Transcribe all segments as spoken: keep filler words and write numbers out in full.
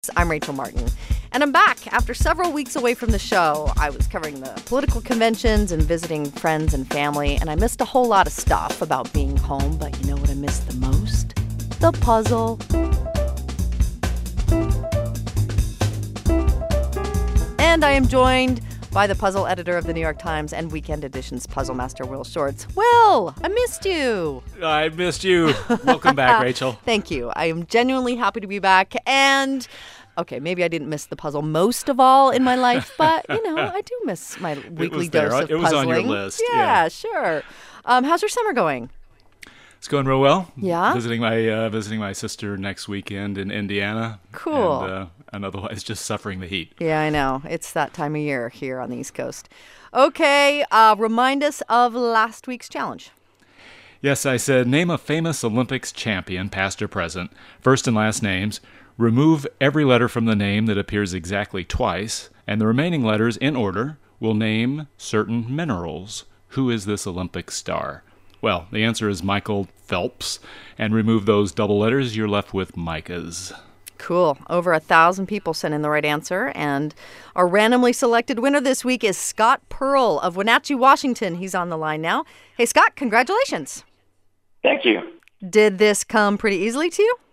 I'm Rachel Martin, and I'm back after several weeks away from the show. I was covering the political conventions and visiting friends and family, and I missed a whole lot of stuff about being home, but you know what I missed the most? The puzzle. And I am joined by the puzzle editor of the New York Times and Weekend Edition's puzzle master, Will Shortz. Will, I missed you. I missed you. Welcome back, Rachel. Thank you. I am genuinely happy to be back. And, okay, maybe I didn't miss the puzzle most of all in my life, but, you know, I do miss my weekly dose of puzzling. It was on your list. Yeah, yeah. sure. Um, how's your summer going? It's going real well. Yeah? Visiting my uh, visiting my sister next weekend in Indiana. Cool. And, uh, and otherwise just suffering the heat. Yeah, I know. It's that time of year here on the East Coast. Okay, uh, remind us of last week's challenge. Yes, I said, name a famous Olympics champion, past or present, first and last names. Remove every letter from the name that appears exactly twice, and the remaining letters, in order, will name certain minerals. Who is this Olympic star? Well, the answer is Michael Phelps, and remove those double letters, you're left with micas. Cool. Over a thousand people sent in the right answer, and our randomly selected winner this week is Scott Pearl of Wenatchee, Washington. He's on the line now. Hey, Scott, congratulations. Thank you. Did this come pretty easily to you?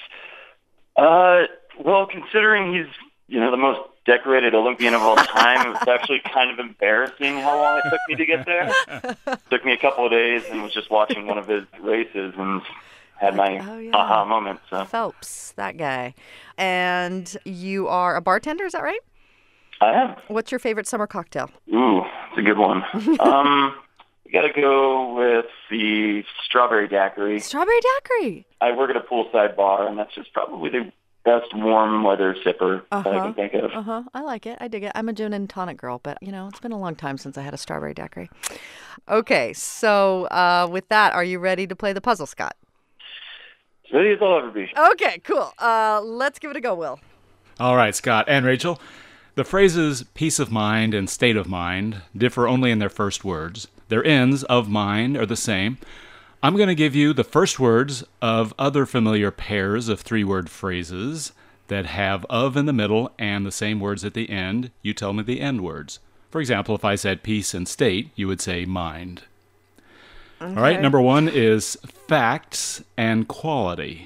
Uh, well, considering he's, you know, the most decorated Olympian of all time, it was actually kind of embarrassing how long it took me to get there. It took me a couple of days and was just watching one of his races and had my oh, yeah. aha moment. So. Phelps, that guy. And you are a bartender, is that right? I am. What's your favorite summer cocktail? Ooh, it's a good one. um, we got to go with the strawberry daiquiri. Strawberry daiquiri? I work at a poolside bar, and that's just probably the best warm weather sipper uh-huh. that I can think of. Uh-huh. I like it. I dig it. I'm a gin and tonic girl, but, you know, it's been a long time since I had a strawberry daiquiri. Okay, so uh, with that, are you ready to play the puzzle, Scott? Ready as I'll ever be. Okay, cool. Uh, let's give it a go, Will. All right, Scott and Rachel. The phrases peace of mind and state of mind differ only in their first words. Their ends, of mind, are the same. I'm going to give you the first words of other familiar pairs of three-word phrases that have of in the middle and the same words at the end. You tell me the end words. For example, if I said peace and state, you would say mind. Okay. All right, number one is facts and quality.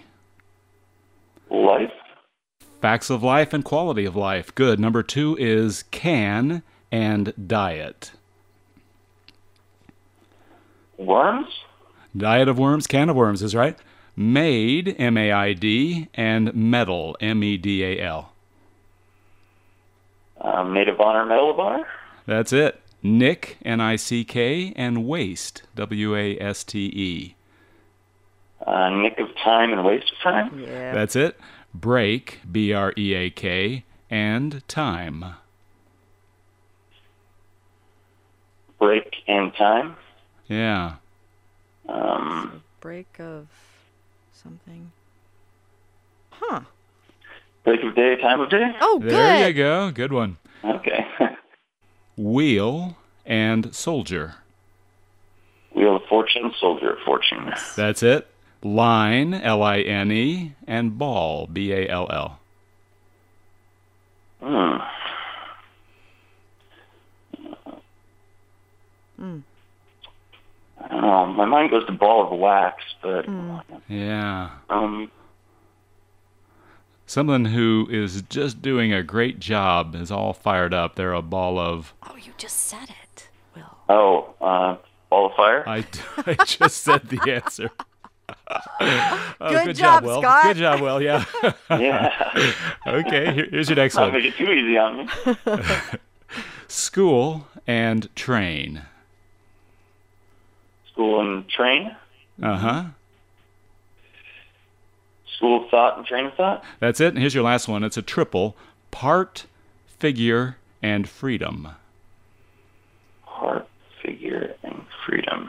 Life. Facts of life and quality of life. Good. Number two is can and diet. Worms? Diet of worms, can of worms is right. Maid, M A I D, and medal, M E D A L. Uh, maid of honor, medal of honor? That's it. Nick, N I C K, and waste, W A S T E. Uh, nick of time and waste of time? Yeah. That's it. Break, B R E A K, and time. Break and time? Yeah. Um, break of something. Huh. Break of day, time of day? Oh, good. There you go. Good one. Okay. Wheel and soldier. Wheel of fortune, soldier of fortune. That's it. Line, L I N E, and ball, B A L L. Hmm. Hmm. I don't know. My mind goes to ball of wax, but... Mm. Yeah. Um... Someone who is just doing a great job is all fired up. They're a ball of... Oh, you just said it, Will. Oh, uh, ball of fire? I, I just said the answer. oh, good, good job, job, Will. Scott. Good job, Will, yeah. Yeah. Okay, here, here's your next Not one. make it too easy on me. School and train. School and train? Uh-huh. School of thought and train of thought? That's it. And here's your last one. It's a triple. Part, figure, and freedom. Part, figure, and freedom.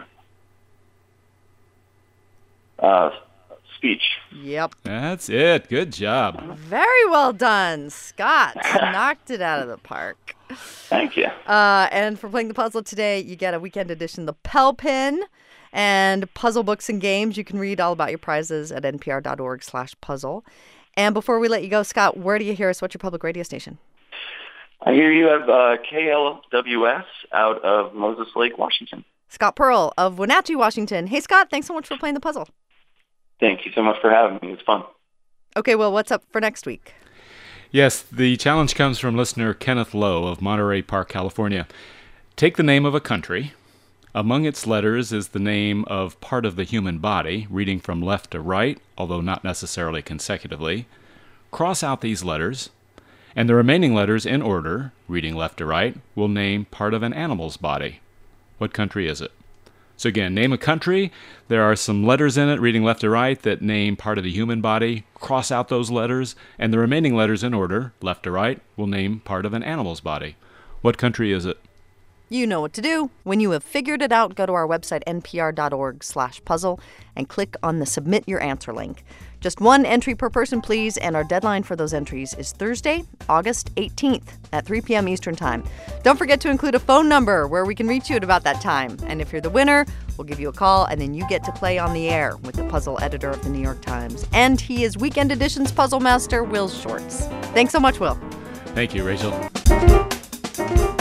Uh, speech. Yep. That's it. Good job. Very well done, Scott. Knocked it out of the park. Thank you. Uh, and for playing the puzzle today, you get a weekend edition, the Pell Pin, and puzzle books and games. You can read all about your prizes at npr.org slash puzzle. And before we let you go, Scott, where do you hear us? What's your public radio station? I hear you have uh, K L W S out of Moses Lake, Washington. Scott Pearl of Wenatchee, Washington. Hey, Scott, thanks so much for playing the puzzle. Thank you so much for having me. It was fun. Okay, well, what's up for next week? Yes, the challenge comes from listener Kenneth Lowe of Monterey Park, California. Take the name of a country. Among its letters is the name of part of the human body, reading from left to right, although not necessarily consecutively. Cross out these letters, and the remaining letters in order, reading left to right, will name part of an animal's body. What country is it? So again, name a country. There are some letters in it, reading left to right, that name part of the human body. Cross out those letters, and the remaining letters in order, left to right, will name part of an animal's body. What country is it? You know what to do. When you have figured it out, go to our website, npr.org slash puzzle, and click on the Submit Your Answer link. Just one entry per person, please, and our deadline for those entries is Thursday, August eighteenth at three p.m. Eastern Time. Don't forget to include a phone number where we can reach you at about that time. And if you're the winner, we'll give you a call, and then you get to play on the air with the puzzle editor of the New York Times. And he is Weekend Edition's puzzle master, Will Shortz. Thanks so much, Will. Thank you, Rachel.